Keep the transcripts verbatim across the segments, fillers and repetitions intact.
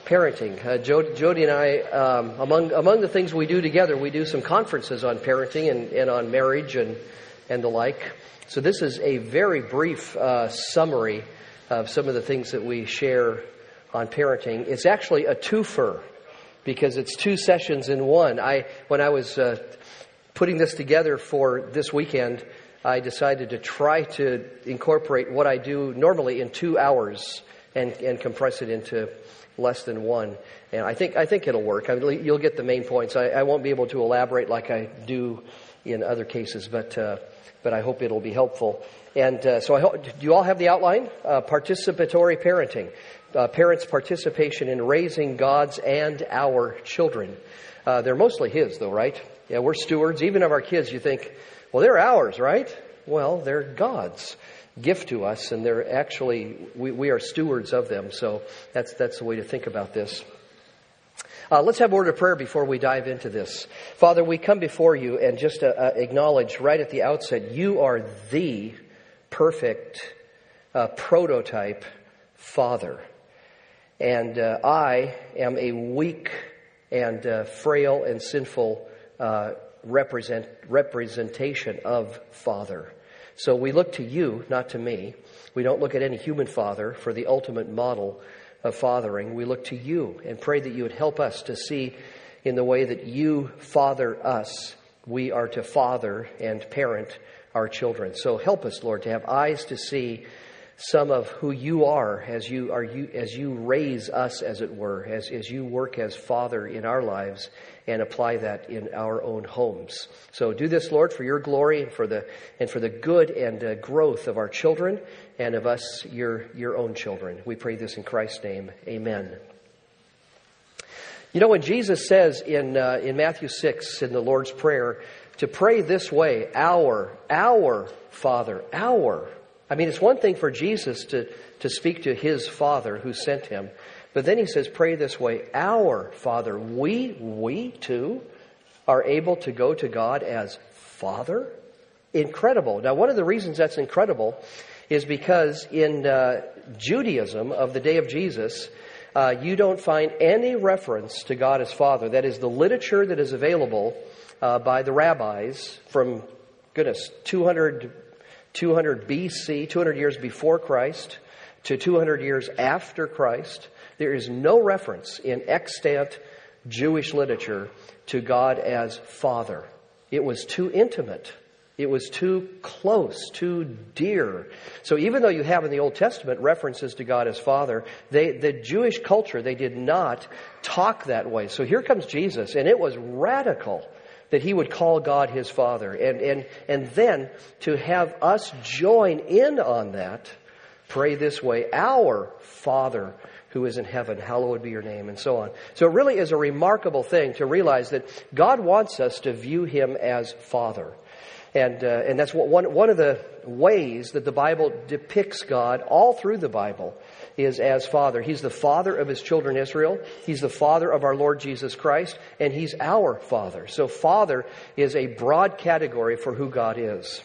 parenting. Uh, Jody, Jody and I, um, among among the things we do together, we do some conferences on parenting and, and on marriage and, and the like. So this is a very brief uh, summary of some of the things that we share on parenting. It's actually a twofer because it's two sessions in one. I when I was uh, putting this together for this weekend, I decided to try to incorporate what I do normally in two hours and, and compress it into less than one. And I think I think it'll work. I mean, you'll get the main points. I, I won't be able to elaborate like I do in other cases, but uh, but I hope it'll be helpful. And uh, so I hope, do you all have the outline? Uh, participatory parenting. Uh, parents' participation in raising God's and our children. Uh, they're mostly His, though, right? Yeah, we're stewards. Even of our kids, you think, well, they're ours, right? Well, they're God's gift to us, and they're actually, we, we are stewards of them. So that's that's the way to think about this. Uh, let's have a word of prayer before we dive into this. Father, we come before you and just uh, uh, acknowledge right at the outset, you are the perfect uh, prototype Father. And uh, I am a weak and uh, frail and sinful uh, represent representation of Father. So we look to you, not to me. We don't look at any human father for the ultimate model of fathering. We look to you and pray that you would help us to see in the way that you father us, we are to father and parent our children. So help us, Lord, to have eyes to see some of who you are as you are you as you raise us, as it were, as, as you work as Father in our lives and apply that in our own homes. So do this, Lord, for your glory and for the and for the good and uh, growth of our children and of us, your your own children. We pray this in Christ's name. Amen. You know, when Jesus says in uh, in Matthew six in the Lord's Prayer to pray this way, our our Father, our. I mean, it's one thing for Jesus to, to speak to his Father who sent him. But then he says, pray this way, our Father. We, we too, are able to go to God as Father. Incredible. Now, one of the reasons that's incredible is because in uh, Judaism of the day of Jesus, uh, you don't find any reference to God as Father. That is, the literature that is available uh, by the rabbis from, goodness, two hundred two hundred B C, two hundred years before Christ, to two hundred years after Christ. There is no reference in extant Jewish literature to God as Father. It was too intimate. It was too close, too dear. So even though you have in the Old Testament references to God as Father, they, the Jewish culture, they did not talk that way. So here comes Jesus, and it was radical that he would call God his Father. And, and, and then to have us join in on that, pray this way, our Father who is in heaven, hallowed be your name, and so on. So it really is a remarkable thing to realize that God wants us to view him as Father. And, uh, and that's what, one, one of the ways that the Bible depicts God all through the Bible is as Father. He's the Father of his children Israel. He's the Father of our Lord Jesus Christ. And he's our Father. So Father is a broad category for who God is.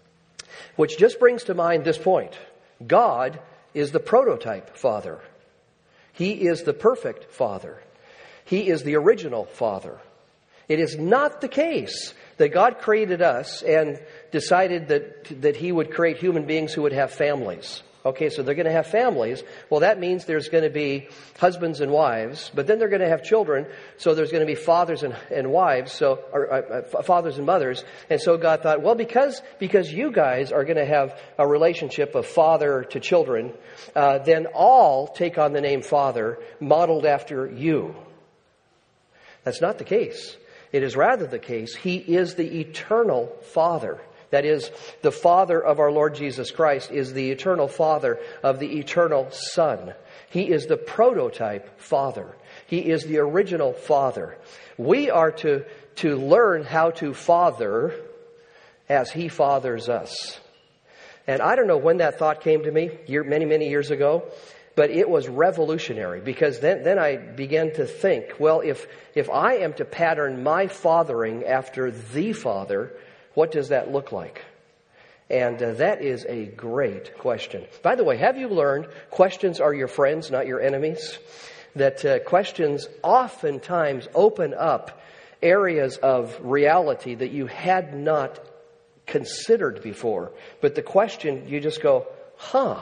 Which just brings to mind this point. God is the prototype Father. He is the perfect Father. He is the original Father. It is not the case that God created us and decided that that he would create human beings who would have families. Okay, so they're going to have families. Well, that means there's going to be husbands and wives, but then they're going to have children. So there's going to be fathers and, and wives, so or uh, fathers and mothers. And so God thought, well, because because you guys are going to have a relationship of father to children, uh, then all take on the name Father, modeled after you. That's not the case. It is rather the case, he is the eternal Father. That is, the Father of our Lord Jesus Christ is the eternal Father of the eternal Son. He is the prototype Father. He is the original Father. We are to, to learn how to father as he fathers us. And I don't know when that thought came to me, year, many, many years ago. But it was revolutionary because then, then I began to think, well, if, if I am to pattern my fathering after the Father, what does that look like? And uh, that is a great question. By the way, have you learned questions are your friends, not your enemies? that uh, questions oftentimes open up areas of reality that you had not considered before. But the question, you just go, huh.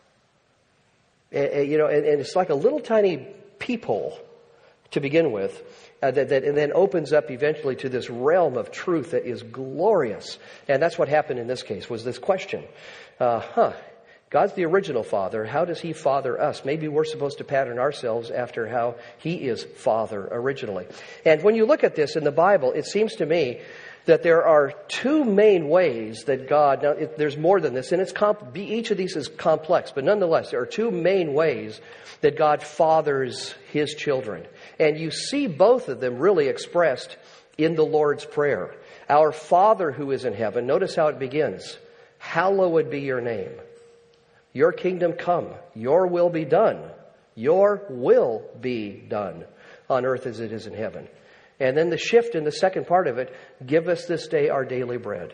And, you know, and, and it's like a little tiny peephole to begin with, uh, that, that and then opens up eventually to this realm of truth that is glorious. And that's what happened in this case, was this question. Uh, huh, God's the original Father. How does He father us? Maybe we're supposed to pattern ourselves after how He is Father originally. And when you look at this in the Bible, it seems to me that there are two main ways that God, now it, there's more than this, and it's comp, each of these is complex, but nonetheless, there are two main ways that God fathers His children. And you see both of them really expressed in the Lord's Prayer. Our Father who is in heaven, notice how it begins. Hallowed be your name. Your kingdom come. Your will be done. Your will be done on earth as it is in heaven. And then the shift in the second part of it, give us this day our daily bread.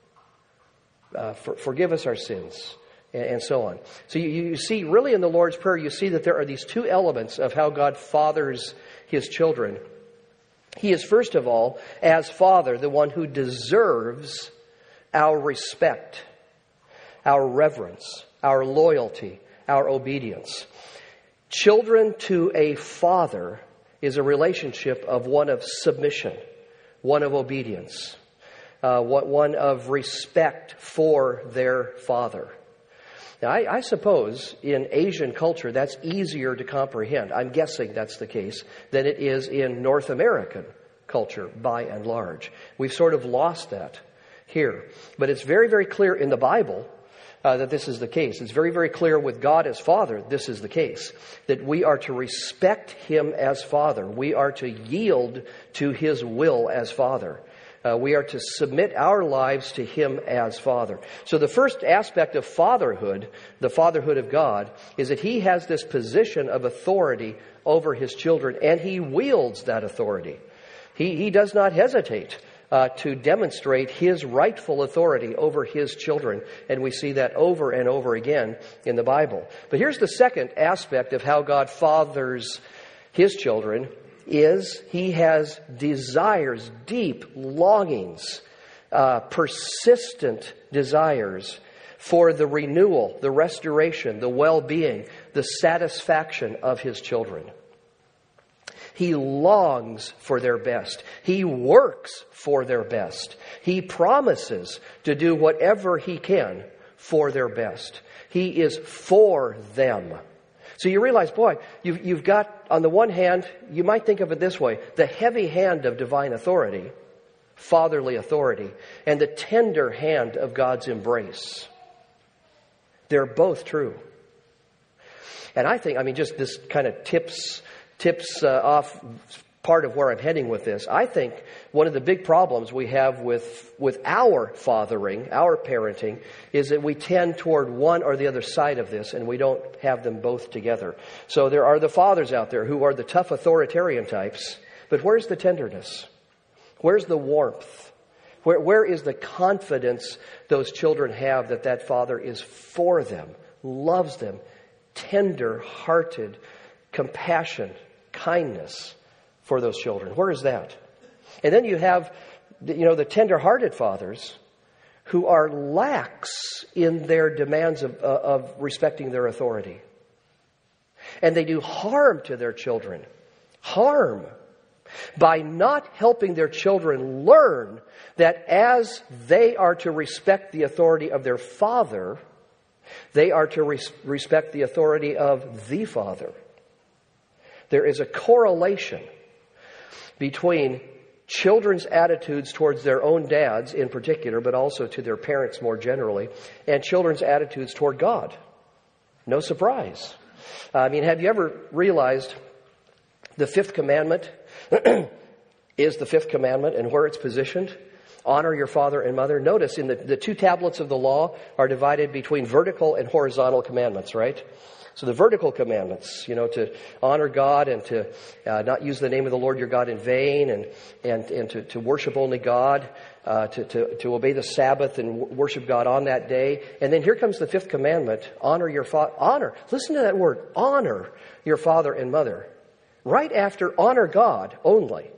Uh, for, forgive us our sins, and, and so on. So you, you see, really in the Lord's Prayer, you see that there are these two elements of how God fathers His children. He is, first of all, as Father, the one who deserves our respect, our reverence, our loyalty, our obedience. Children to a father is a relationship of one of submission, one of obedience, uh, one of respect for their father. Now, I, I suppose in Asian culture that's easier to comprehend. I'm guessing that's the case than it is in North American culture by and large. We've sort of lost that here. But it's very, very clear in the Bible Uh, that this is the case. It's very, very clear with God as Father, this is the case. That we are to respect Him as Father. We are to yield to His will as Father. Uh, we are to submit our lives to Him as Father. So the first aspect of fatherhood, the fatherhood of God, is that He has this position of authority over His children, and He wields that authority. He, he does not hesitate Uh, to demonstrate His rightful authority over His children. And we see that over and over again in the Bible. But here's the second aspect of how God fathers His children, is He has desires, deep longings, uh, persistent desires for the renewal, the restoration, the well-being, the satisfaction of His children. He longs for their best. He works for their best. He promises to do whatever He can for their best. He is for them. So you realize, boy, you've, you've got, on the one hand, you might think of it this way, the heavy hand of divine authority, fatherly authority, and the tender hand of God's embrace. They're both true. And I think, I mean, just this kind of tips... tips uh, off part of where I'm heading with this. I think one of the big problems we have with with our fathering, our parenting, is that we tend toward one or the other side of this, and we don't have them both together. So there are the fathers out there who are the tough authoritarian types, but where's the tenderness? Where's the warmth? Where, where is the confidence those children have that that father is for them, loves them, tender-hearted, compassion, kindness for those children? Where is that? And then you have, you know, the tender-hearted fathers who are lax in their demands of, uh, of respecting their authority. And they do harm to their children. Harm. By not helping their children learn that as they are to respect the authority of their father, they are to res- respect the authority of the Father. There is a correlation between children's attitudes towards their own dads in particular, but also to their parents more generally, and children's attitudes toward God. No surprise. I mean, have you ever realized the fifth commandment is the fifth commandment and where it's positioned? Honor your father and mother. Notice in the, the two tablets of the law are divided between vertical and horizontal commandments, right? So the vertical commandments, you know, to honor God and to uh, not use the name of the Lord your God in vain, and and, and to, to worship only God, uh, to, to, to obey the Sabbath and worship God on that day. And then here comes the fifth commandment, honor your father. Honor, listen to that word, honor your father and mother. right after honor God only.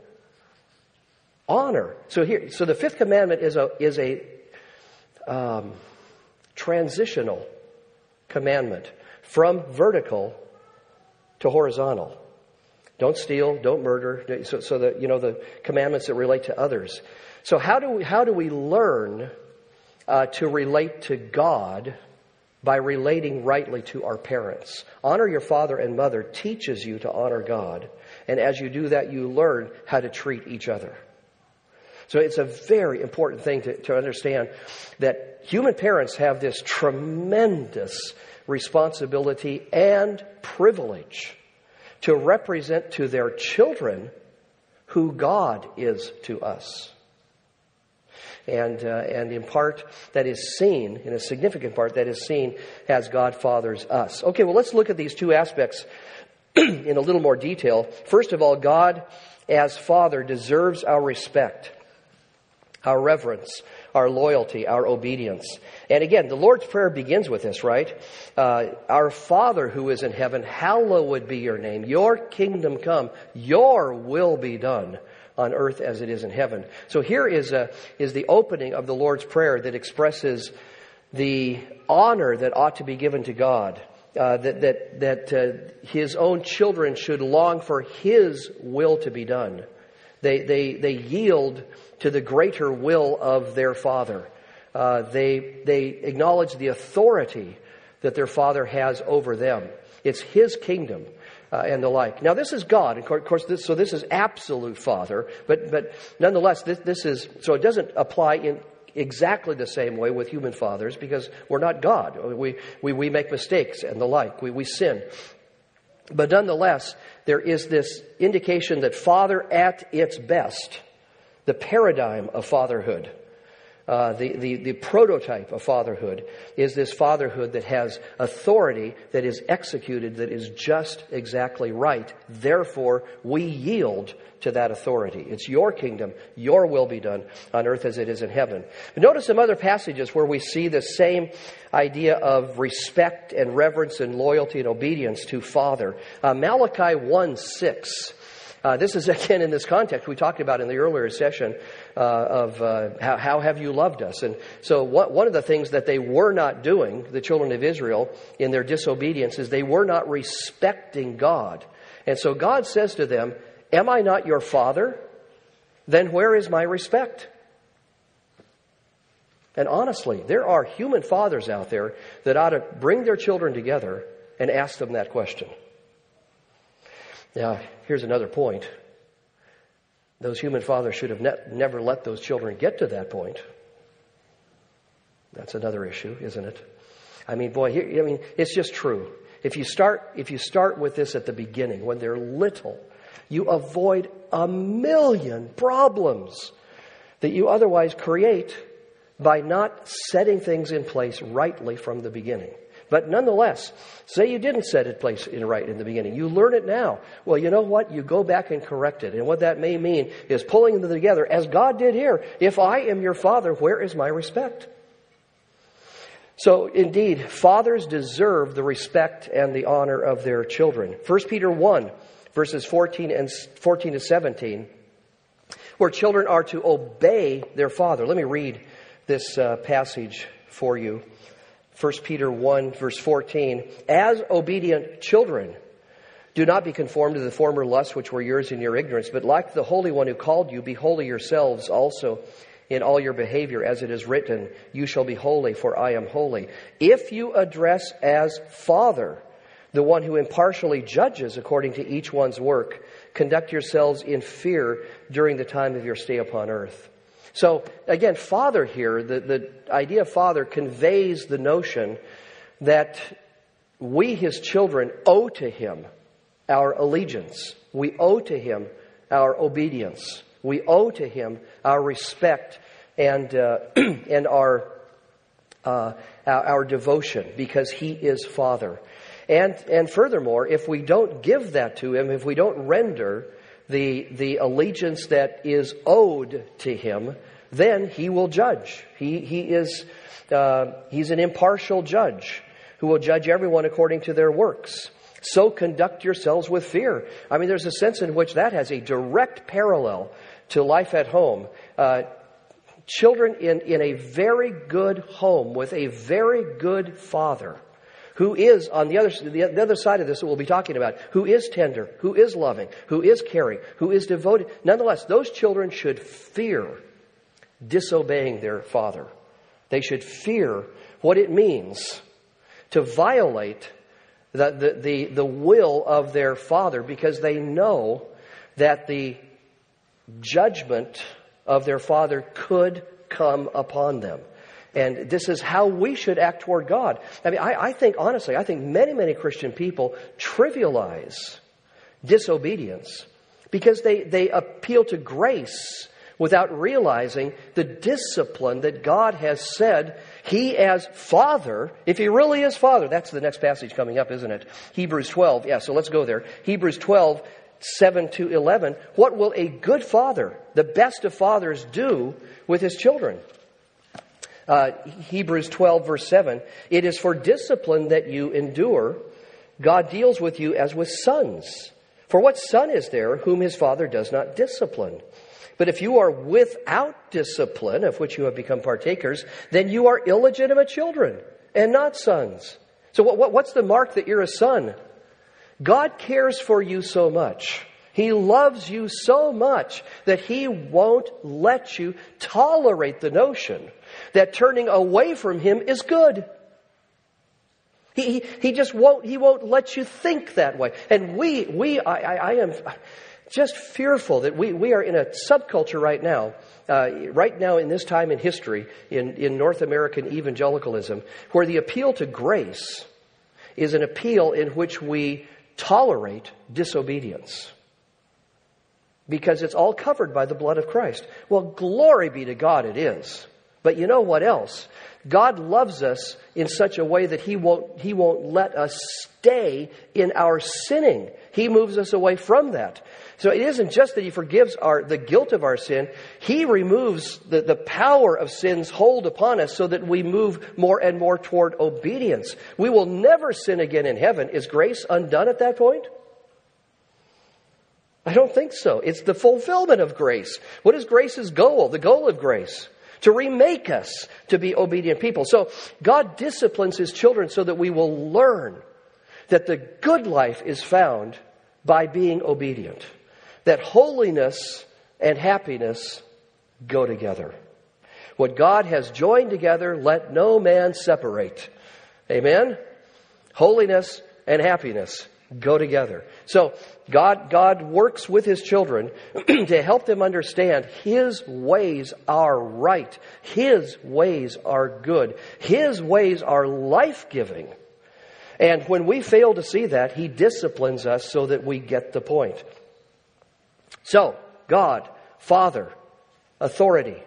Honor. So here, so the fifth commandment is a is a um, transitional commandment from vertical to horizontal. Don't steal, don't murder. So, so that, you know, the commandments that relate to others. So how do we, how do we learn uh, to relate to God? By relating rightly to our parents. Honor your father and mother teaches you to honor God. And as you do that, you learn how to treat each other. So it's a very important thing to, to understand that human parents have this tremendous responsibility and privilege to represent to their children who God is to us. And uh, and in part, that is seen, in a significant part, that is seen as God fathers us. Okay, well, let's look at these two aspects in a little more detail. First of all, God as Father deserves our respect, our reverence, our loyalty, our obedience. And again, the Lord's Prayer begins with this, right? Uh, our Father who is in heaven, hallowed be your name. Your kingdom come. Your will be done on earth as it is in heaven. So here is a, is the opening of the Lord's Prayer that expresses the honor that ought to be given to God. Uh, that that that uh, His own children should long for His will to be done. They they they yield to the greater will of their Father. Uh, they they acknowledge the authority that their Father has over them. It's His kingdom. Uh, and the like. Now, this is God, of course. This, so this is absolute Father, but but nonetheless, this this is so it doesn't apply in exactly the same way with human fathers because we're not God. We we we make mistakes and the like. We we sin, but nonetheless, there is this indication that Father at its best, the paradigm of fatherhood. Uh, the, the, the prototype of fatherhood is this fatherhood that has authority, that is executed, that is just exactly right. Therefore, we yield to that authority. It's your kingdom, your will be done on earth as it is in heaven. But notice some other passages where we see the same idea of respect and reverence and loyalty and obedience to Father. Uh, Malachi one six. Uh, this is, again, in this context we talked about in the earlier session uh, of uh, how, how have you loved us? And so what, one of the things that they were not doing, the children of Israel, in their disobedience, is they were not respecting God. And so God says to them, am I not your father? Then where is my respect? And honestly, there are human fathers out there that ought to bring their children together and ask them that question. Now, here's another point. Those human fathers should have ne- never let those children get to that point. That's another issue, isn't it? I mean, boy, here, I mean, it's just true. If you start, if you start with this at the beginning, when they're little, you avoid a million problems that you otherwise create by not setting things in place rightly from the beginning. But nonetheless, say you didn't set it place in right in the beginning. You learn it now. Well, you know what? You go back and correct it. And what that may mean is pulling them together, as God did here. If I am your father, where is my respect? So, indeed, fathers deserve the respect and the honor of their children. First Peter one, verses fourteen and fourteen to seventeen, where children are to obey their father. Let me read this uh, passage for you. First Peter one, verse fourteen, as obedient children, do not be conformed to the former lusts which were yours in your ignorance, but like the Holy One who called you, be holy yourselves also in all your behavior, as it is written, you shall be holy, for I am holy. If you address as Father the one who impartially judges according to each one's work, conduct yourselves in fear during the time of your stay upon earth. So, again, Father here, the, the idea of Father conveys the notion that we, His children, owe to Him our allegiance. We owe to Him our obedience. We owe to Him our respect and uh, and our, uh, our our devotion because He is Father. And and furthermore, if we don't give that to Him, if we don't render the the allegiance that is owed to Him, then He will judge. He he is uh, He's an impartial judge who will judge everyone according to their works. So conduct yourselves with fear. I mean, there's a sense in which that has a direct parallel to life at home. Uh, children in, in a very good home with a very good father, who is, on the other, the other side of this that we'll be talking about, who is tender, who is loving, who is caring, who is devoted. Nonetheless, those children should fear disobeying their father. They should fear what it means to violate the, the, the, the will of their father, because they know that the judgment of their father could come upon them. And this is how we should act toward God. I mean, I, I think, honestly, I think many, many Christian people trivialize disobedience because they, they appeal to grace without realizing the discipline that God has said He as Father, if He really is Father, that's the next passage coming up, isn't it? Hebrews twelve, yeah, so let's go there. Hebrews twelve, seven to eleven. What will a good father, the best of fathers, do with his children? Uh, Hebrews twelve, verse seven. It is for discipline that you endure. God deals with you as with sons. For what son is there whom his father does not discipline? But if you are without discipline, of which you have become partakers, then you are illegitimate children and not sons. So what, what, what's the mark that you're a son? God cares for you so much. He loves you so much that He won't let you tolerate the notion that turning away from Him is good. He, he, he just won't, He won't let you think that way. And we, we, I, I, I am just fearful that we, we are in a subculture right now, uh, right now in this time in history, in, in North American evangelicalism, where the appeal to grace is an appeal in which we tolerate disobedience. Because it's all covered by the blood of Christ. Well, glory be to God, it is. But you know what else? God loves us in such a way that He won't, He won't let us stay in our sinning. He moves us away from that. So it isn't just that He forgives our, the guilt of our sin. He removes the, the power of sin's hold upon us so that we move more and more toward obedience. We will never sin again in heaven. Is grace undone at that point? I don't think so. It's the fulfillment of grace. What is grace's goal? The goal of grace? To remake us to be obedient people. So God disciplines His children so that we will learn that the good life is found by being obedient. That holiness and happiness go together. What God has joined together, let no man separate. Amen? Holiness and happiness go together. So God, God works with His children to help them understand His ways are right. His ways are good. His ways are life-giving. And when we fail to see that, He disciplines us so that we get the point. So, God, Father, authority,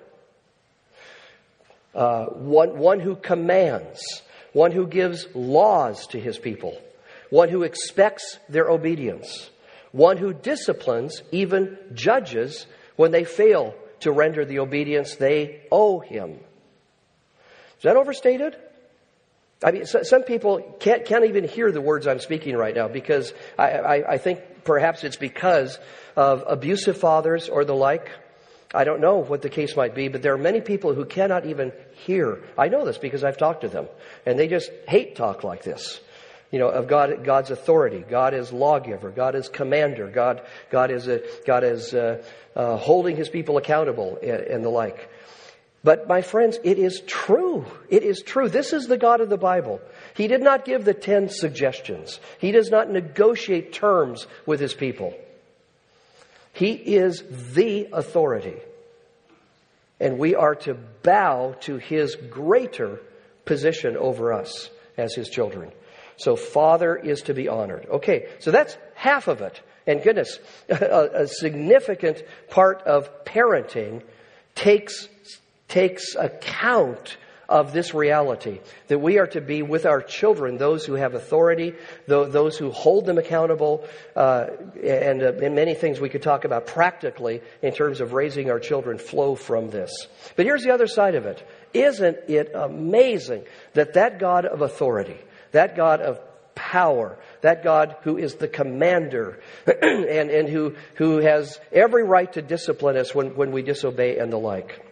uh, one, one who commands, one who gives laws to His people, one who expects their obedience, one who disciplines, even judges, when they fail to render the obedience they owe Him. Is that overstated? I mean, some people can't, can't even hear the words I'm speaking right now because I, I, I think perhaps it's because of abusive fathers or the like. I don't know what the case might be, but there are many people who cannot even hear. I know this because I've talked to them, and they just hate talk like this. You know, of God, God's authority. God is lawgiver. God is commander. God, God is a, God is uh, uh, holding His people accountable, and, and the like. But my friends, it is true. It is true. This is the God of the Bible. He did not give the ten suggestions. He does not negotiate terms with His people. He is the authority. And we are to bow to His greater position over us as His children. So Father is to be honored. Okay, so that's half of it. And goodness, a, a significant part of parenting takes takes account of this reality, that we are to be with our children, those who have authority, those who hold them accountable, uh, and, uh, and many things we could talk about practically in terms of raising our children flow from this. But here's the other side of it. Isn't it amazing that that God of authority, that God of power, that God who is the commander and, and who, who has every right to discipline us when, when we disobey and the like,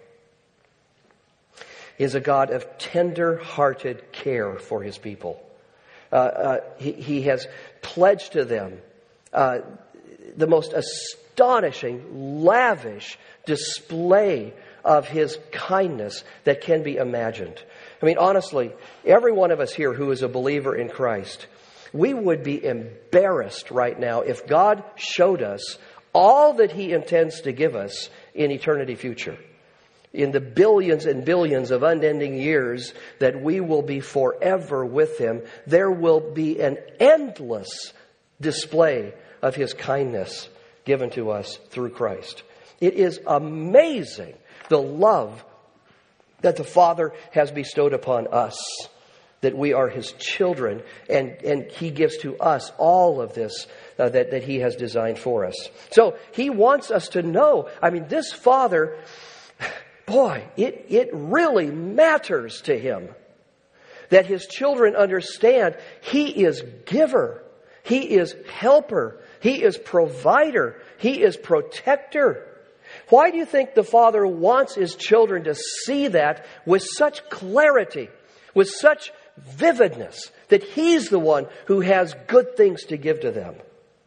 is a God of tender-hearted care for His people. Uh, uh, he, he has pledged to them uh, the most astonishing, lavish display of His kindness that can be imagined. I mean, honestly, every one of us here who is a believer in Christ, we would be embarrassed right now if God showed us all that He intends to give us in eternity future. In the billions and billions of unending years that we will be forever with Him, there will be an endless display of His kindness given to us through Christ. It is amazing the love that the Father has bestowed upon us, that we are His children, and, and He gives to us all of this uh, that, that He has designed for us. So He wants us to know, I mean, this Father, boy, it, it really matters to Him that His children understand He is giver, He is helper, He is provider, He is protector. Why do you think the Father wants His children to see that with such clarity, with such vividness, that He's the one who has good things to give to them?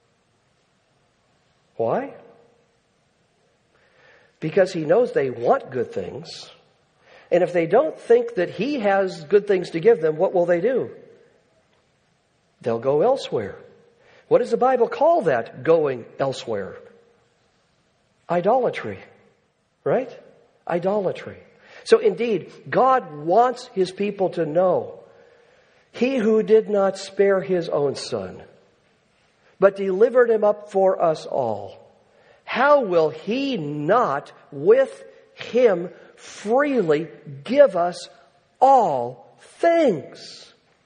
Why? Because He knows they want good things. And if they don't think that He has good things to give them, what will they do? They'll go elsewhere. What does the Bible call that, going elsewhere? Idolatry, right? Idolatry. So indeed, God wants His people to know He who did not spare His own Son, but delivered Him up for us all, how will He not with Him freely give us all things?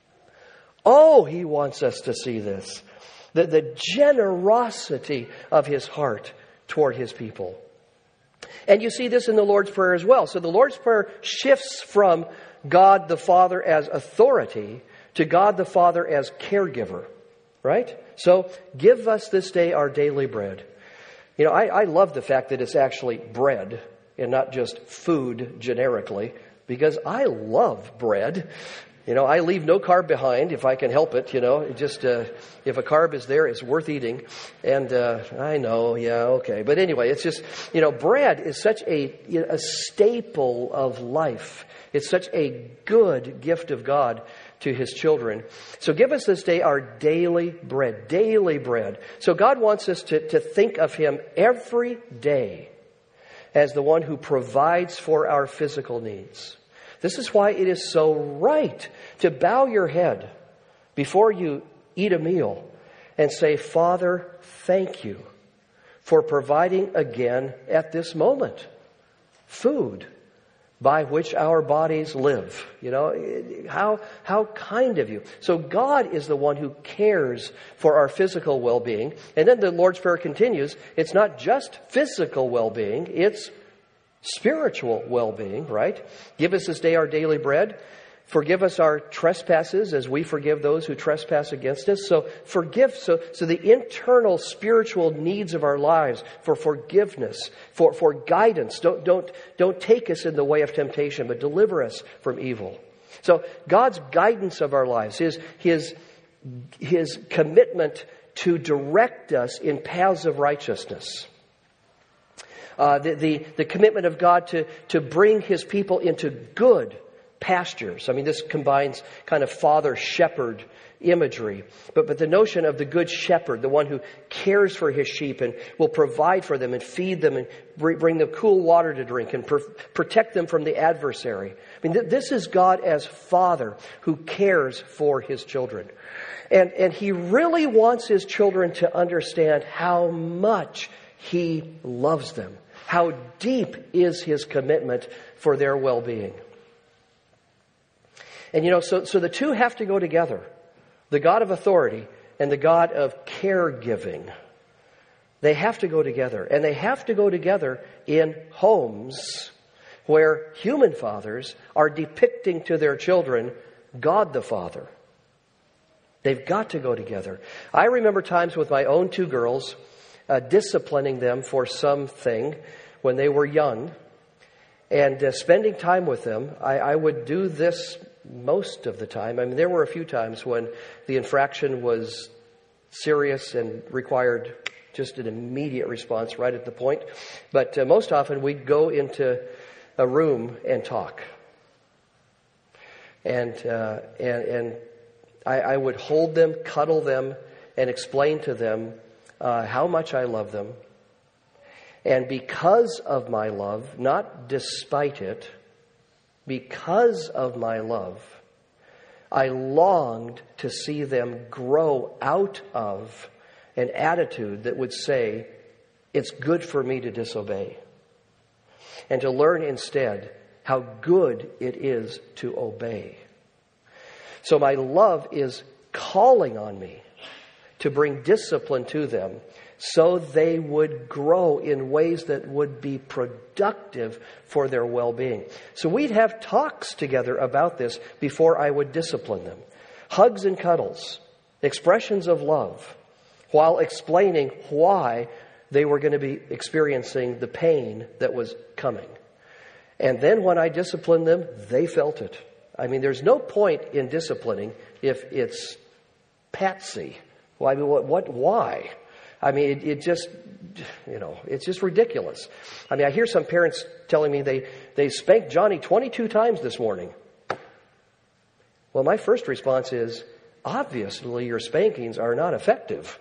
Oh, He wants us to see this. The, the generosity of His heart toward His people. And you see this in the Lord's Prayer as well. So the Lord's Prayer shifts from God the Father as authority to God the Father as caregiver. Right? So, give us this day our daily bread. You know, I, I love the fact that it's actually bread and not just food generically, because I love bread. You know, I leave no carb behind if I can help it, you know. It just, uh, if a carb is there, it's worth eating. And uh, I know, yeah, okay. But anyway, it's just, you know, bread is such a, you know, a staple of life. It's such a good gift of God to His children. So give us this day our daily bread, daily bread. So God wants us to, to think of Him every day as the one who provides for our physical needs. This is why it is so right to bow your head before you eat a meal and say, Father, thank you for providing again at this moment food by which our bodies live. You know, how, how kind of you. So God is the one who cares for our physical well-being. And then the Lord's Prayer continues. It's not just physical well-being, it's spiritual well-being, right? Give us this day our daily bread. Forgive us our trespasses as we forgive those who trespass against us. So forgive, so, so the internal spiritual needs of our lives for forgiveness, for, for guidance. Don't, don't, don't take us in the way of temptation, but deliver us from evil. So God's guidance of our lives, His, His, His commitment to direct us in paths of righteousness. Uh, the, the, the commitment of God to, to bring His people into good pastures. I mean, this combines kind of father-shepherd imagery. But, but the notion of the good shepherd, the one who cares for his sheep and will provide for them and feed them and bring them cool water to drink and pr- protect them from the adversary. I mean, th- this is God as Father who cares for His children. And, and He really wants His children to understand how much He loves them. How deep is His commitment for their well-being. And you know, so, so the two have to go together. The God of authority and the God of caregiving. They have to go together. And they have to go together in homes where human fathers are depicting to their children God the Father. They've got to go together. I remember times with my own two girls, uh, disciplining them for something when they were young, and uh, spending time with them. I, I would do this most of the time. I mean, there were a few times when the infraction was serious and required just an immediate response right at the point. But uh, most often we'd go into a room and talk. And uh, and and I, I would hold them, cuddle them, and explain to them uh, how much I love them. And because of my love, not despite it, because of my love, I longed to see them grow out of an attitude that would say, it's good for me to disobey. And to learn instead how good it is to obey. So my love is calling on me to bring discipline to them so they would grow in ways that would be productive for their well-being. So we'd have talks together about this before I would discipline them. Hugs and cuddles, expressions of love, while explaining why they were going to be experiencing the pain that was coming. And then when I disciplined them, they felt it. I mean, there's no point in disciplining if it's patsy. Well, I mean, what, what why? I mean, it, it just, you know, it's just ridiculous. I mean, I hear some parents telling me they, they spanked Johnny twenty-two times this morning. Well, my first response is, obviously your spankings are not effective.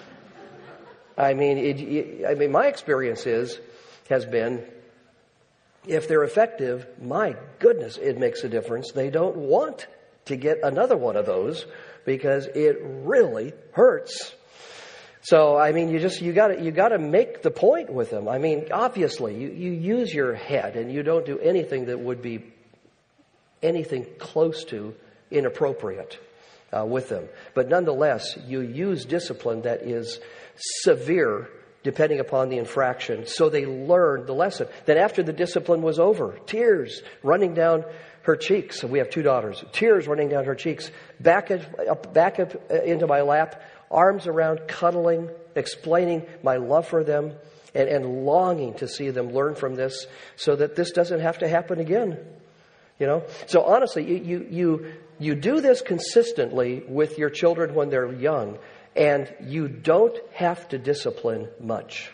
I mean, it, it, I mean, my experience is, has been, if they're effective, my goodness, it makes a difference. They don't want to get another one of those because it really hurts. So, I mean, you just, you gotta, you gotta make the point with them. I mean, obviously, you, you use your head and you don't do anything that would be anything close to inappropriate uh, with them. But nonetheless, you use discipline that is severe depending upon the infraction. So they learn the lesson. Then after the discipline was over, tears running down her cheeks. We have two daughters. Tears running down her cheeks. Back up, back up into my lap. Arms around, cuddling, explaining my love for them, and, and longing to see them learn from this so that this doesn't have to happen again. You know? So honestly, you, you, you, you do this consistently with your children when they're young, and you don't have to discipline much.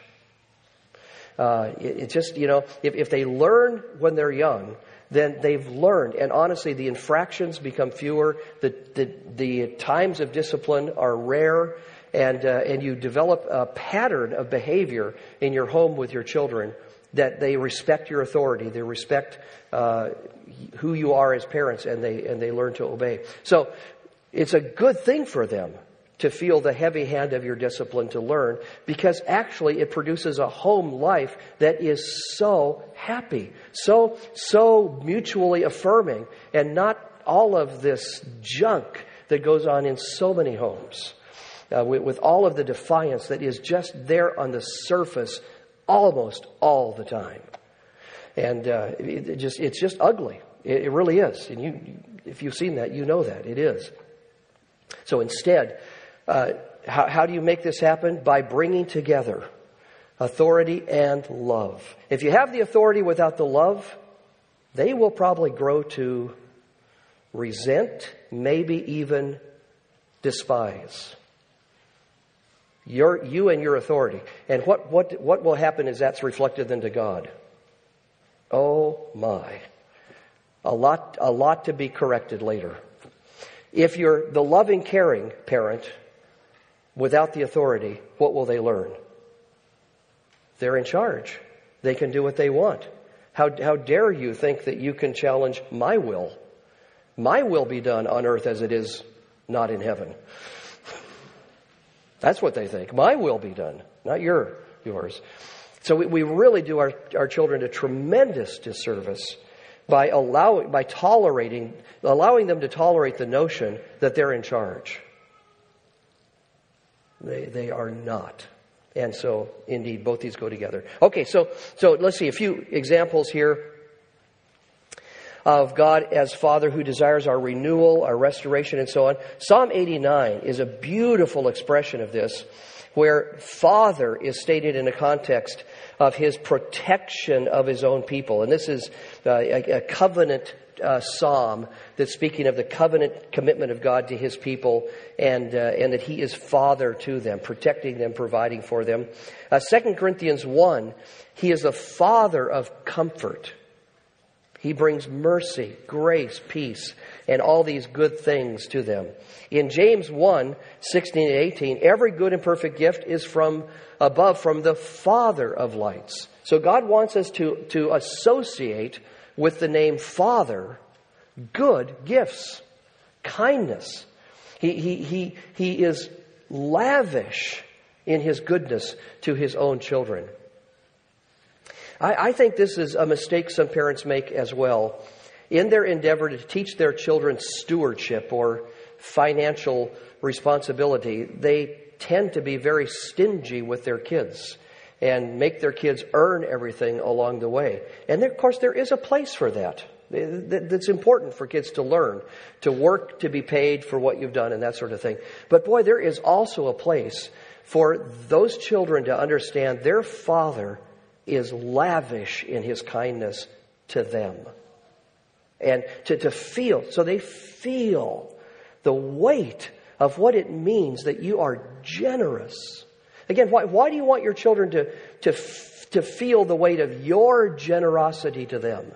Uh, it, it just, you know, if, if they learn when they're young, then they've learned. And honestly, the infractions become fewer. The the, the times of discipline are rare. And uh, and you develop a pattern of behavior in your home with your children that they respect your authority. They respect uh, who you are as parents, and they and they learn to obey. So it's a good thing for them to feel the heavy hand of your discipline to learn, because actually it produces a home life that is so happy, so, so mutually affirming, and not all of this junk that goes on in so many homes, uh, with, with all of the defiance that is just there on the surface almost all the time. And uh, it, it just it's just ugly. It, it really is. And you, if you've seen that, you know that. It is. So instead, Uh, how, how do you make this happen? By bringing together authority and love. If you have the authority without the love, they will probably grow to resent, maybe even despise your, you and your authority. And what, what, what will happen is that's reflected then to God. Oh my. A lot, a lot to be corrected later. If you're the loving, caring parent without the authority, what will they learn? They're in charge. They can do what they want. How, how dare you think that you can challenge my will? My will be done on earth as it is not in heaven. That's what they think. My will be done, not your yours. So we, we really do our, our children a tremendous disservice by allowing, by tolerating, allowing them to tolerate the notion that they're in charge. They they are not. And so, indeed, both these go together. Okay, so so let's see a few examples here. of God as Father who desires our renewal, our restoration, and so on. Psalm eighty-nine is a beautiful expression of this, where Father is stated in a context of His protection of His own people. And this is uh, a, a covenant uh, psalm that's speaking of the covenant commitment of God to His people, and uh, and that He is Father to them, protecting them, providing for them. Uh, Second Corinthians one, He is the Father of comfort. He brings mercy, grace, peace, and all these good things to them. In James one, sixteen and eighteen, every good and perfect gift is from above, from the Father of lights. So God wants us to, to associate with the name Father good gifts, kindness. He, he, he, he is lavish in His goodness to His own children. I, I think this is a mistake some parents make as well in their endeavor to teach their children stewardship or financial responsibility. They tend to be very stingy with their kids and make their kids earn everything along the way. And there, of course, there is a place for that. That's important for kids to learn, to work, to be paid for what you've done and that sort of thing. But boy, there is also a place for those children to understand their father is lavish in his kindness to them. And to, to feel, so they feel the weight of what it means that you are generous. Again, why, why do you want your children to, to, to feel the weight of your generosity to them?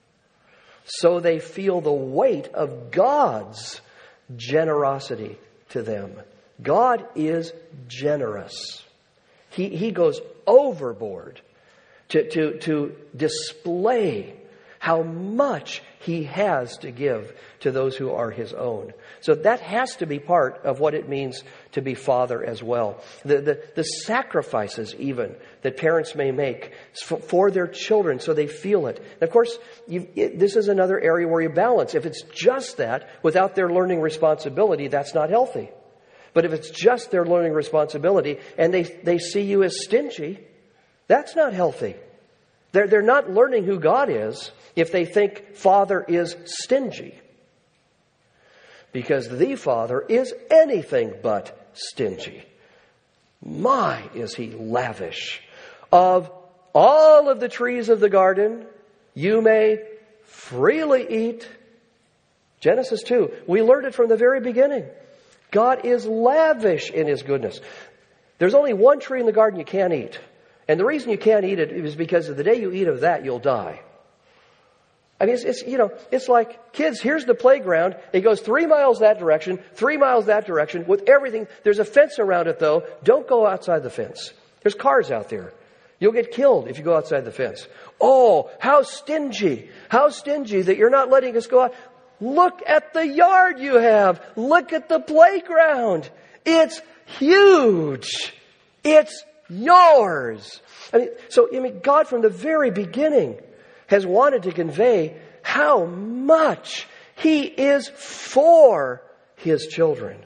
So they feel the weight of God's generosity to them. God is generous. He, he goes overboard to, to, to display how much He has to give to those who are His own. So that has to be part of what it means to be father as well. The, the, the sacrifices even that parents may make for, for their children so they feel it. And of course, you, it, this is another area where you balance. If it's just that without their learning responsibility, that's not healthy. But if it's just their learning responsibility and they, they see you as stingy, that's not healthy. They're, they're not learning who God is if they think Father is stingy. Because the Father is anything but stingy. My, is He lavish. Of all of the trees of the garden, you may freely eat. Genesis two. We learned it from the very beginning. God is lavish in His goodness. There's only one tree in the garden you can't eat. And the reason you can't eat it is because of the day you eat of that, you'll die. I mean, it's, it's, you know, it's like, kids, here's the playground. It goes three miles that direction, three miles that direction, with everything. There's a fence around it, though. Don't go outside the fence. There's cars out there. You'll get killed if you go outside the fence. Oh, how stingy. How stingy that you're not letting us go out. Look at the yard you have. Look at the playground. It's huge. It's yours. I mean, so, I mean, God from the very beginning has wanted to convey how much He is for His children.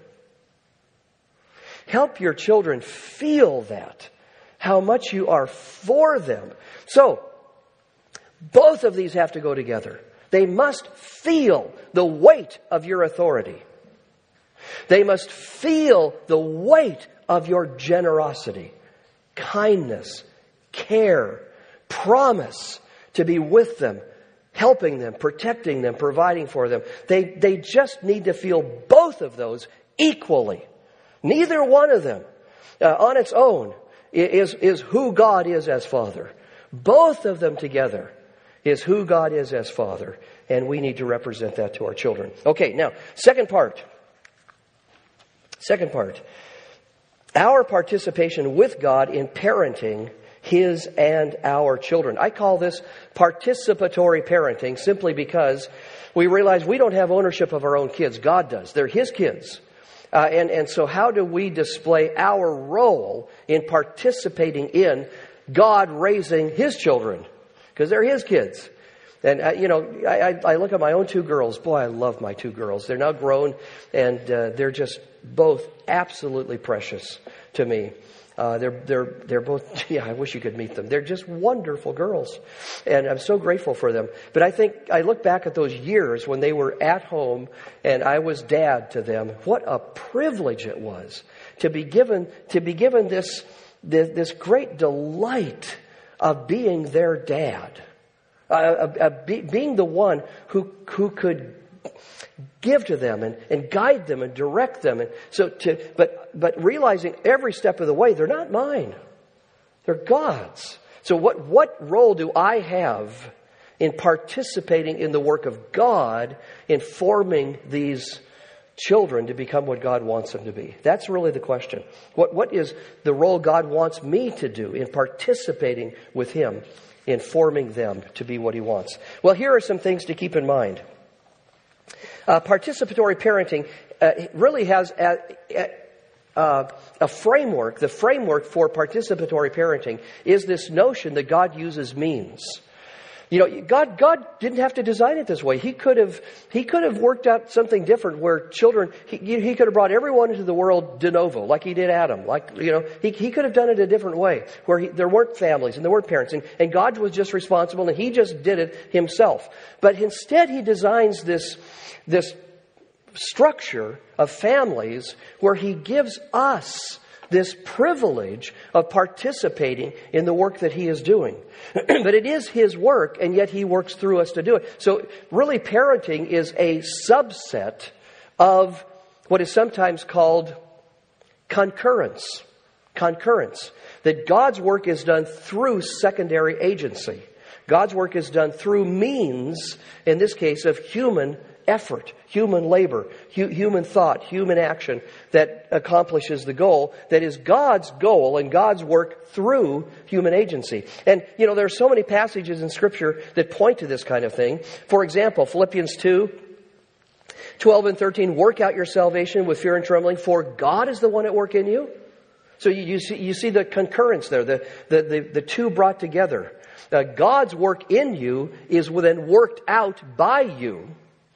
Help your children feel that, how much you are for them. So, both of these have to go together. They must feel the weight of your authority. They must feel the weight of your generosity, kindness, care, promise to be with them, helping them, protecting them, providing for them. They, they just need to feel both of those equally. Neither one of them uh, on its own is, is who God is as Father. Both of them together is who God is as Father. And we need to represent that to our children. Okay, now, second part. Second part. Our participation with God in parenting His and our children. I call this participatory parenting simply because we realize we don't have ownership of our own kids. God does. They're His kids. Uh, and, and so how do we display our role in participating in God raising His children? Because they're His kids. And, uh, you know, I, I look at my own two girls. Boy, I love my two girls. They're now grown, and uh, they're just both absolutely precious to me. Uh, they're they're they're both. Yeah, I wish you could meet them. They're just wonderful girls, and I'm so grateful for them. But I think I look back at those years when they were at home, and I was dad to them. What a privilege it was to be given to be given this this, this great delight of being their dad, uh, uh, uh, be, being the one who who could give to them and, and guide them and direct them. And so to, but, but realizing every step of the way, they're not mine. They're God's. So what, what role do I have in participating in the work of God in forming these children to become what God wants them to be? That's really the question. What, what is the role God wants me to do in participating with Him in forming them to be what He wants? Well, here are some things to keep in mind. Uh, participatory parenting uh, really has a, a, a framework. The framework for participatory parenting is this notion that God uses means. You know, God God didn't have to design it this way. He could have He could have worked out something different where children. He, he could have brought everyone into the world de novo, like He did Adam. Like you know, He He could have done it a different way, where he, there weren't families and there weren't parents, and, and God was just responsible and He just did it Himself. But instead, He designs this. This structure of families where He gives us this privilege of participating in the work that He is doing. But it is His work, and yet He works through us to do it. So really parenting is a subset of what is sometimes called concurrence. Concurrence. That God's work is done through secondary agency. God's work is done through means, in this case, of human effort, human labor, hu- human thought, human action that accomplishes the goal that is God's goal and God's work through human agency. And, you know, there are so many passages in Scripture that point to this kind of thing. For example, Philippians two, twelve and thirteen, work out your salvation with fear and trembling, for God is the one at work in you. So you, you, see, you see the concurrence there, the, the, the, the two brought together. Uh, God's work in you is then worked out by you.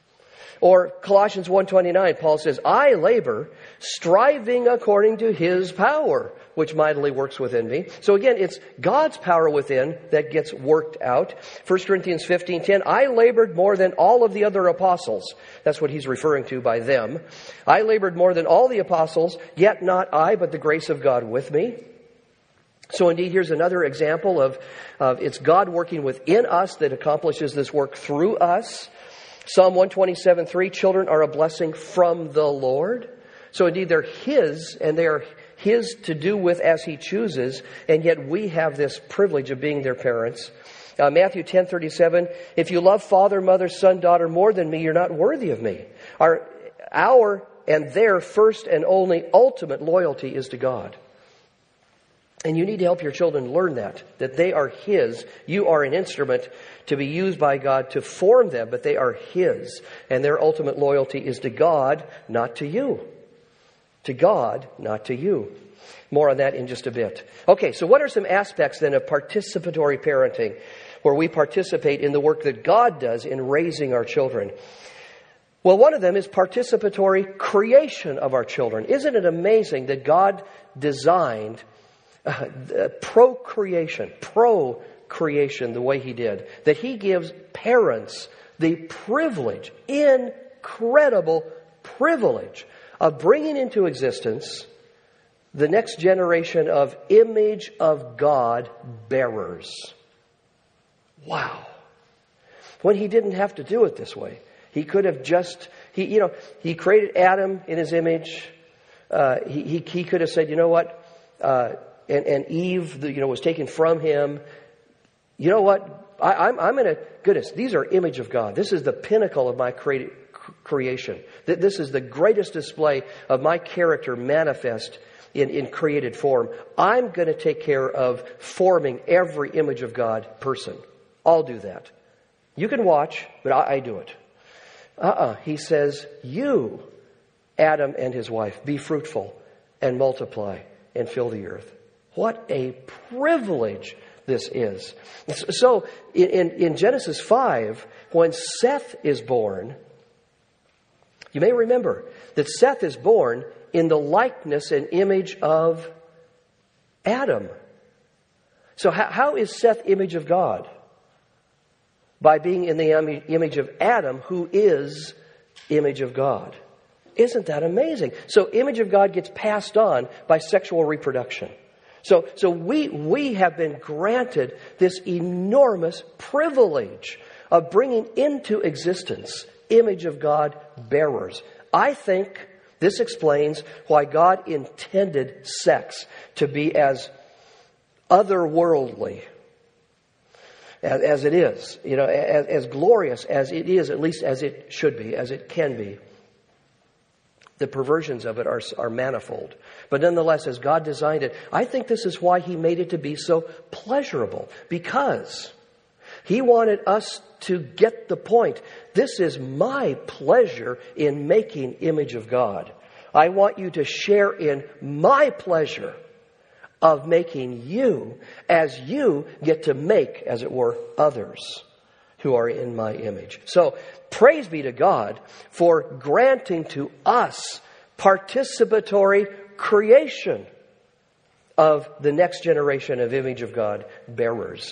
Or Colossians one twenty-nine, Paul says, I labor, striving according to His power, which mightily works within me. So again, it's God's power within that gets worked out. First Corinthians fifteen ten, I labored more than all of the other apostles. That's what he's referring to by them. I labored more than all the apostles, yet not I, but the grace of God with me. So indeed, here's another example of, of it's God working within us that accomplishes this work through us. Psalm one twenty-seven three, children are a blessing from the Lord. So indeed, they're His, and they are His to do with as He chooses, and yet we have this privilege of being their parents. Uh, Matthew ten thirty-seven, if you love father, mother, son, daughter more than me, you're not worthy of me. Our, our and their first and only ultimate loyalty is to God. And you need to help your children learn that, that they are His. You are an instrument to be used by God to form them, but they are His. And their ultimate loyalty is to God, not to you. To God, not to you. More on that in just a bit. Okay, so what are some aspects then of participatory parenting, where we participate in the work that God does in raising our children? Well, one of them is participatory creation of our children. Isn't it amazing that God designed Uh, procreation, procreation the way He did, that He gives parents the privilege, incredible privilege of bringing into existence the next generation of image of God bearers. Wow. When He didn't have to do it this way. He could have just, he, you know, He created Adam in His image. Uh, he, he, he could have said, you know what, uh, And, and Eve, you know, was taken from him. You know what? I, I'm, I'm in a goodness. These are image of God. This is the pinnacle of my created, creation. This is the greatest display of my character manifest in, in created form. I'm going to take care of forming every image of God person. I'll do that. You can watch, but I, I do it. Uh-uh. He says, you, Adam and his wife, be fruitful and multiply and fill the earth. What a privilege this is. So in, in Genesis five, when Seth is born, you may remember that Seth is born in the likeness and image of Adam. So how, how is Seth image of God? By being in the image of Adam, who is image of God. Isn't that amazing? So image of God gets passed on by sexual reproduction. So, so we, we have been granted this enormous privilege of bringing into existence image of God bearers. I think this explains why God intended sex to be as otherworldly as, as it is, you know, as, as glorious as it is, at least as it should be, as it can be. The perversions of it are, are manifold. But nonetheless, as God designed it, I think this is why He made it to be so pleasurable. Because He wanted us to get the point. This is my pleasure in making image of God. I want you to share in my pleasure of making you as you get to make, as it were, others who are in my image. So, praise be to God for granting to us participatory creation of the next generation of image of God bearers.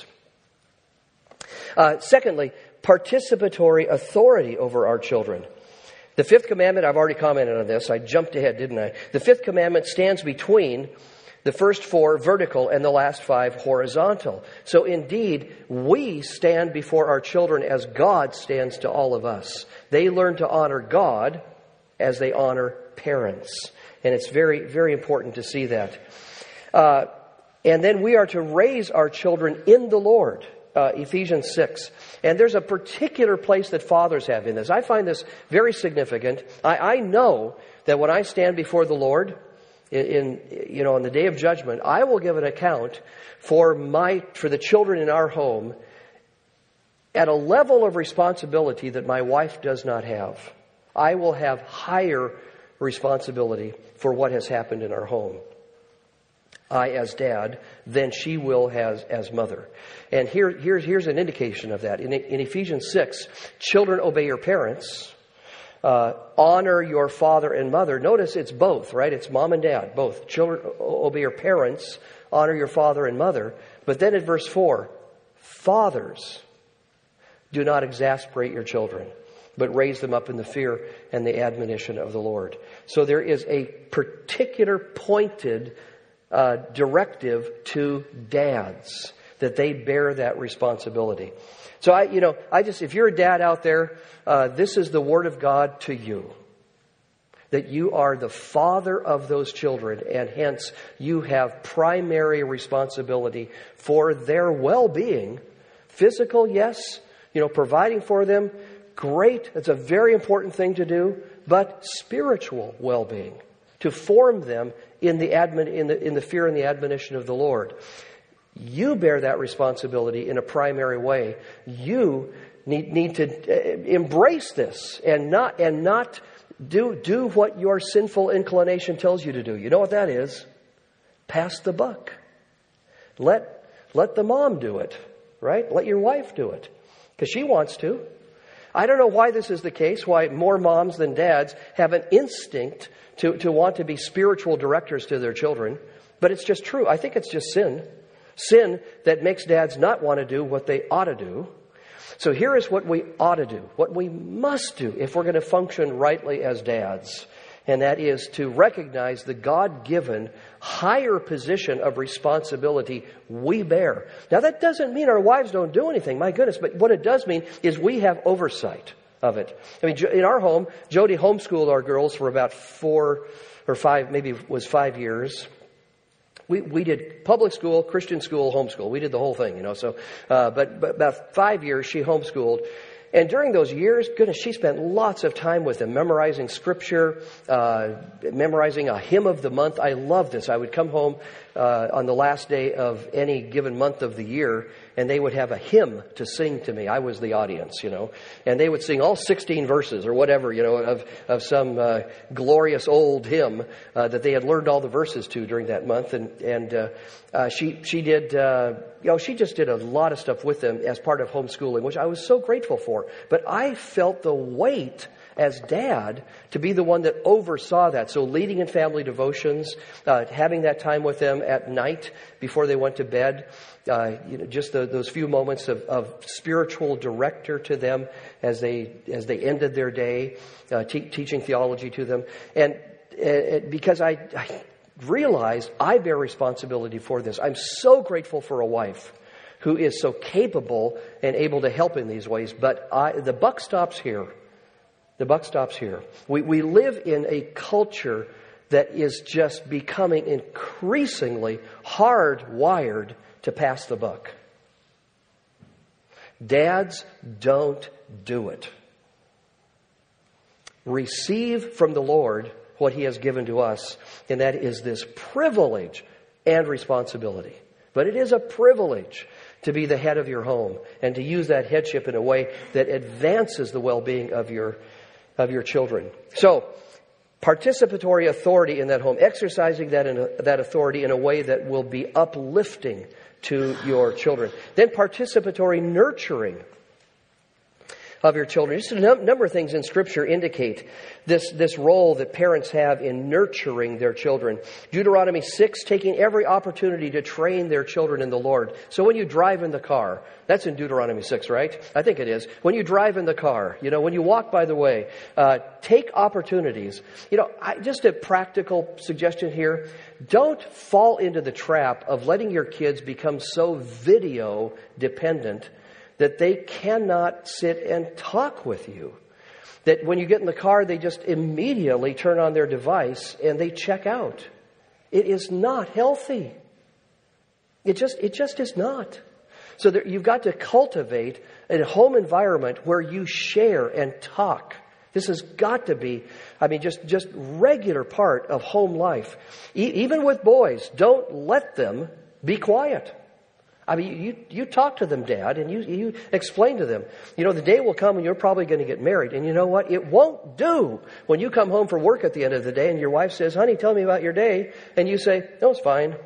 Uh, secondly, participatory authority over our children. The fifth commandment, I've already commented on this. I jumped ahead, didn't I? The fifth commandment stands between the first four vertical and the last five horizontal. So indeed, we stand before our children as God stands to all of us. They learn to honor God as they honor parents. And it's very, very important to see that. Uh, and then we are to raise our children in the Lord. Uh, Ephesians six. And there's a particular place that fathers have in this. I find this very significant. I, I know that when I stand before the Lord, In, in you know, on the day of judgment, I will give an account for my for the children in our home at a level of responsibility that my wife does not have. I will have higher responsibility for what has happened in our home, I as dad, than she will has as mother. And here here's here's an indication of that. In, in Ephesians six, children, obey your parents. Uh, honor your father and mother. Notice it's both, right? It's mom and dad, both. Children, obey your parents. Honor your father and mother. But then at verse four, fathers, do not exasperate your children, but raise them up in the fear and the admonition of the Lord. So there is a particular pointed uh, directive to dads that they bear that responsibility. So I, you know, I just, if you're a dad out there, uh, this is the word of God to you. That you are the father of those children, and hence you have primary responsibility for their well-being. Physical, yes. You know, providing for them, great. It's a very important thing to do. But spiritual well-being, to form them in the admon, in the in the fear and the admonition of the Lord. You bear that responsibility in a primary way. You need, need to embrace this and not and not do do what your sinful inclination tells you to do. You know what that is? Pass the buck. Let let the mom do it, right? Let your wife do it, because she wants to. I don't know why this is the case, why more moms than dads have an instinct to, to want to be spiritual directors to their children, but it's just true. I think it's just sin. Sin that makes dads not want to do what they ought to do. So here is what we ought to do, what we must do if we're going to function rightly as dads. And that is to recognize the God-given higher position of responsibility we bear. Now that doesn't mean our wives don't do anything, my goodness. But what it does mean is we have oversight of it. I mean, in our home, Jody homeschooled our girls for about four or five, maybe it was five years. We we did public school, Christian school, homeschool. We did the whole thing, you know. So, uh, but, but about five years she homeschooled, and during those years, goodness, she spent lots of time with them, memorizing scripture, uh, memorizing a hymn of the month. I love this. I would come home uh, on the last day of any given month of the year, and they would have a hymn to sing to me. I was the audience, you know, and they would sing all sixteen verses or whatever, you know, of of some uh, glorious old hymn uh, that they had learned all the verses to during that month. And and uh, uh, she she did, uh, you know, she just did a lot of stuff with them as part of homeschooling, which I was so grateful for. But I felt the weight as dad to be the one that oversaw that. So leading in family devotions, uh, having that time with them at night before they went to bed, uh, you know, just the, those few moments of, of spiritual director to them as they as they ended their day, uh, te- teaching theology to them. And uh, because I, I realized I bear responsibility for this. I'm so grateful for a wife who is so capable and able to help in these ways. But I, the buck stops here. The buck stops here. We, we live in a culture that is just becoming increasingly hardwired to pass the buck. Dads, don't do it. Receive from the Lord what He has given to us, and that is this privilege and responsibility. But it is a privilege to be the head of your home and to use that headship in a way that advances the well-being of your of your children. So, participatory authority in that home, exercising that in a, that authority in a way that will be uplifting to your children. Then participatory nurturing of your children. Just a num- number of things in Scripture indicate this, this role that parents have in nurturing their children. Deuteronomy six, taking every opportunity to train their children in the Lord. So when you drive in the car, that's in Deuteronomy six, right? I think it is. When you drive in the car, you know, when you walk by the way, uh, take opportunities. You know, I, just a practical suggestion here. Don't fall into the trap of letting your kids become so video dependent that they cannot sit and talk with you. That when you get in the car, they just immediately turn on their device and they check out. It is not healthy. It just, it just is not. So there, you've got to cultivate a home environment where you share and talk. This has got to be, I mean, just, just regular part of home life. E- even with boys, don't let them be quiet. I mean, you, you talk to them, Dad, and you, you explain to them, you know, the day will come when you're probably going to get married. And you know what? It won't do when you come home from work at the end of the day and your wife says, honey, tell me about your day. And you say, no, it's fine.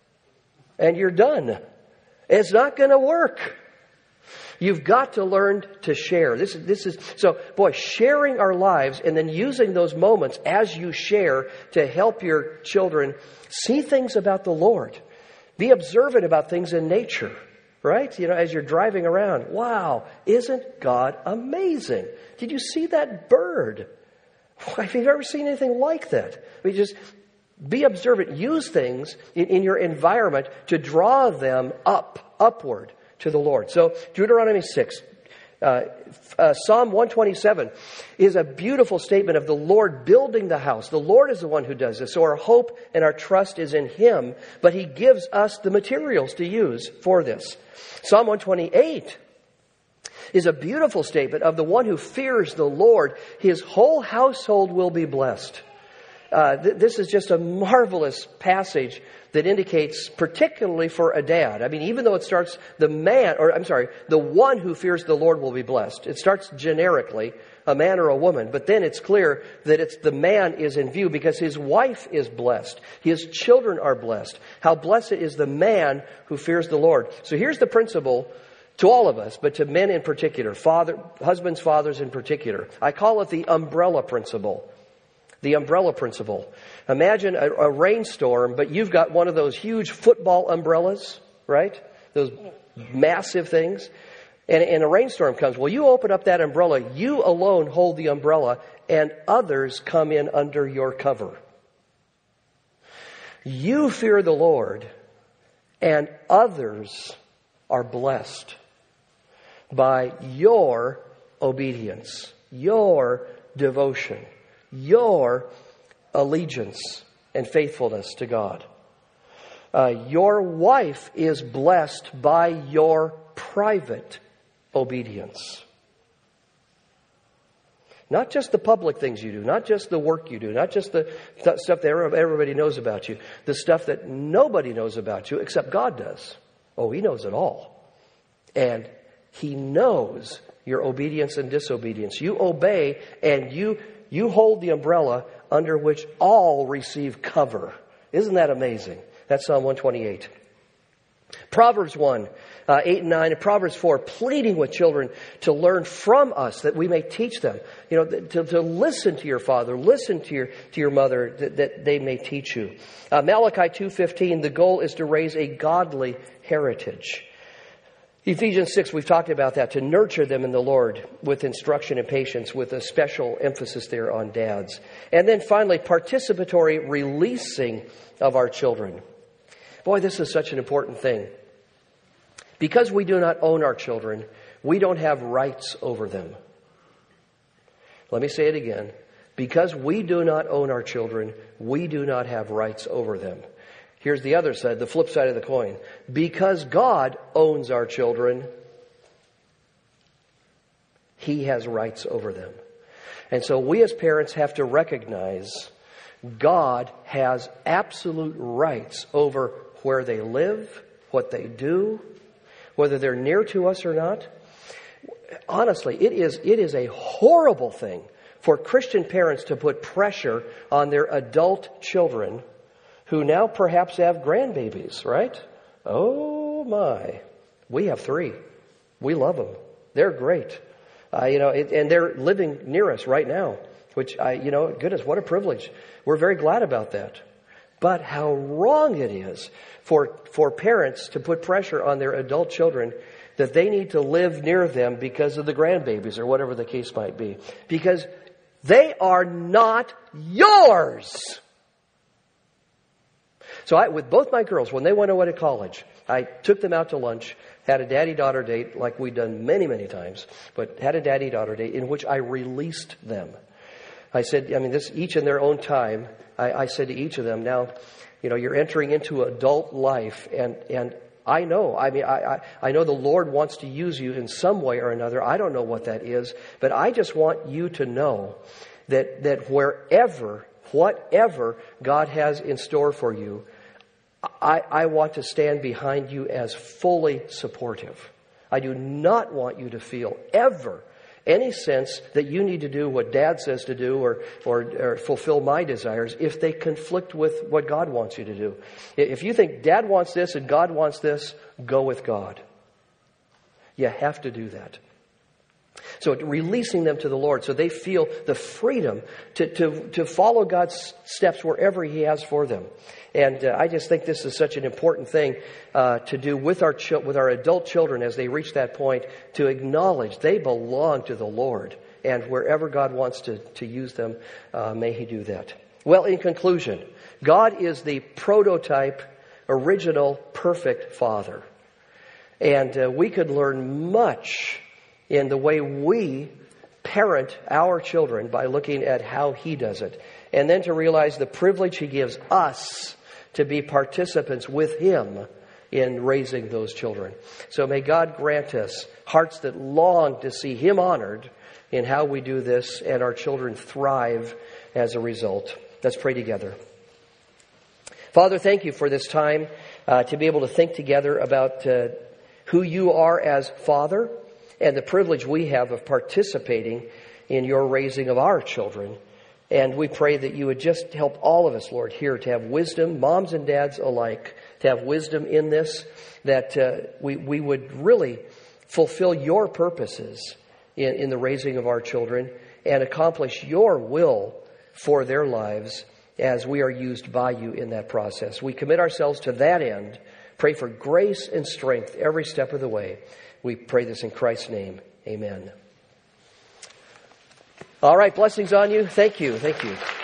And you're done. It's not going to work. You've got to learn to share. This is, this is, so boy, sharing our lives and then using those moments as you share to help your children see things about the Lord. Be observant about things in nature, right? You know, as you're driving around. Wow, isn't God amazing? Did you see that bird? Have you ever seen anything like that? I mean, just be observant. Use things in, in your environment to draw them up, upward to the Lord. So, Deuteronomy six. Uh, uh, Psalm one twenty-seven is a beautiful statement of the Lord building the house. The Lord is the one who does this. So our hope and our trust is in Him, but He gives us the materials to use for this. Psalm one twenty-eight is a beautiful statement of the one who fears the Lord. His whole household will be blessed. Uh, th- this is just a marvelous passage that indicates, particularly for a dad. I mean, even though it starts the man, or I'm sorry, the one who fears the Lord will be blessed. It starts generically, a man or a woman, but then it's clear that it's the man is in view because his wife is blessed. His children are blessed. How blessed is the man who fears the Lord. So here's the principle to all of us, but to men in particular, father, husbands, fathers in particular. I call it the umbrella principle. The umbrella principle. Imagine a, a rainstorm, but you've got one of those huge football umbrellas, right? Those massive things. And, and a rainstorm comes. Well, you open up that umbrella. You alone hold the umbrella, and others come in under your cover. You fear the Lord, and others are blessed by your obedience, your devotion, your allegiance and faithfulness to God. Uh, your wife is blessed by your private obedience. Not just the public things you do, not just the work you do, not just the th- stuff that everybody knows about you, the stuff that nobody knows about you except God does. Oh, He knows it all. And He knows your obedience and disobedience. You obey and you You hold the umbrella under which all receive cover. Isn't that amazing? That's Psalm one twenty-eight. Proverbs one, uh, eight and nine, and Proverbs four, pleading with children to learn from us that we may teach them. You know, to, to listen to your father, listen to your to your mother, that, that they may teach you. Uh, Malachi two fifteen, the goal is to raise a godly heritage. Ephesians six, we've talked about that, to nurture them in the Lord with instruction and patience, with a special emphasis there on dads. And then finally, participatory releasing of our children. Boy, this is such an important thing. Because we do not own our children, we don't have rights over them. Let me say it again. Because we do not own our children, we do not have rights over them. Here's the other side, the flip side of the coin. Because God owns our children, He has rights over them. And so we as parents have to recognize God has absolute rights over where they live, what they do, whether they're near to us or not. Honestly, it is, it is a horrible thing for Christian parents to put pressure on their adult children who now perhaps have grandbabies, right? Oh my. We have three. We love them. They're great. Uh, you know, it, and they're living near us right now, which I, you know, goodness, what a privilege. We're very glad about that. But how wrong it is for, for parents to put pressure on their adult children that they need to live near them because of the grandbabies or whatever the case might be. Because they are not yours. So I, with both my girls, when they went away to college, I took them out to lunch, had a daddy-daughter date like we'd done many, many times, but had a daddy-daughter date in which I released them. I said, I mean, this each in their own time. I, I said to each of them, now, you know, you're entering into adult life, and and I know, I mean, I, I I know the Lord wants to use you in some way or another. I don't know what that is, but I just want you to know that that wherever, whatever God has in store for you, I, I want to stand behind you as fully supportive. I do not want you to feel ever any sense that you need to do what Dad says to do or, or, or fulfill my desires if they conflict with what God wants you to do. If you think Dad wants this and God wants this, go with God. You have to do that. So releasing them to the Lord so they feel the freedom to, to, to follow God's steps wherever He has for them. And uh, I just think this is such an important thing uh, to do with our ch- with our adult children as they reach that point, to acknowledge they belong to the Lord. And wherever God wants to, to use them, uh, may He do that. Well, in conclusion, God is the prototype, original, perfect Father. And uh, we could learn much in the way we parent our children by looking at how He does it. And then to realize the privilege He gives us to be participants with Him in raising those children. So may God grant us hearts that long to see Him honored in how we do this, and our children thrive as a result. Let's pray together. Father, thank You for this time uh, to be able to think together about uh, who You are as Father, and the privilege we have of participating in Your raising of our children. And we pray that You would just help all of us, Lord, here to have wisdom, moms and dads alike, to have wisdom in this, that uh, we, we would really fulfill Your purposes in, in the raising of our children and accomplish Your will for their lives as we are used by You in that process. We commit ourselves to that end. Pray for grace and strength every step of the way. We pray this in Christ's name. Amen. All right, blessings on you. Thank you. Thank you.